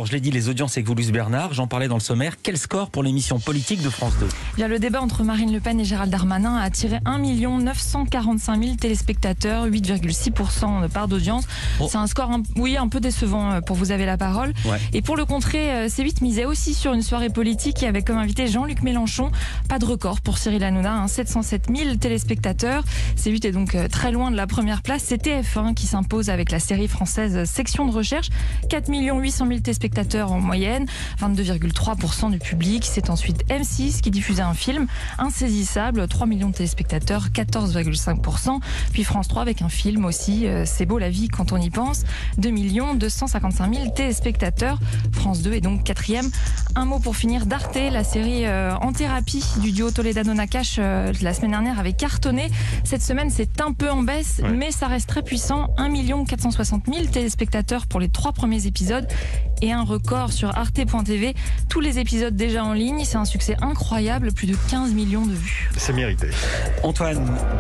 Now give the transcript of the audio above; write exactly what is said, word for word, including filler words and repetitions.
Alors, je l'ai dit, les audiences avec Voulus Bernard, j'en parlais dans le sommaire. Quel score pour l'émission politique de France deux? Bien, le débat entre Marine Le Pen et Gérald Darmanin a attiré un million neuf cent quarante-cinq mille téléspectateurs, huit virgule six pour cent de part d'audience. Oh. C'est un score, un, oui, un peu décevant pour Vous avez la parole. Ouais. Et pour le contrer, C huit misait aussi sur une soirée politique avec comme invité Jean-Luc Mélenchon. Pas de record pour Cyril Hanouna, hein, sept cent sept mille téléspectateurs. C huit est donc très loin de la première place. C'est T F un qui s'impose avec la série française Section de recherche. quatre millions huit cent mille téléspectateurs en moyenne, vingt-deux virgule trois pour cent du public. C'est ensuite M six qui diffusait un film Insaisissable, trois millions de téléspectateurs, quatorze virgule cinq pour cent. Puis France trois avec un film aussi, euh, C'est beau la vie quand on y pense, deux millions deux cent cinquante-cinq mille téléspectateurs. France deux est donc quatrième. Un mot pour finir d'Arte, la série euh, En thérapie du duo Toledano-Nakache euh, la semaine dernière avait cartonné. Cette semaine, c'est un peu en baisse, ouais. mais ça reste très puissant. un million quatre cent soixante mille téléspectateurs pour les trois premiers épisodes et un record sur arte point t v. Tous les épisodes déjà en ligne, c'est un succès incroyable, plus de quinze millions de vues. C'est mérité. Antoine,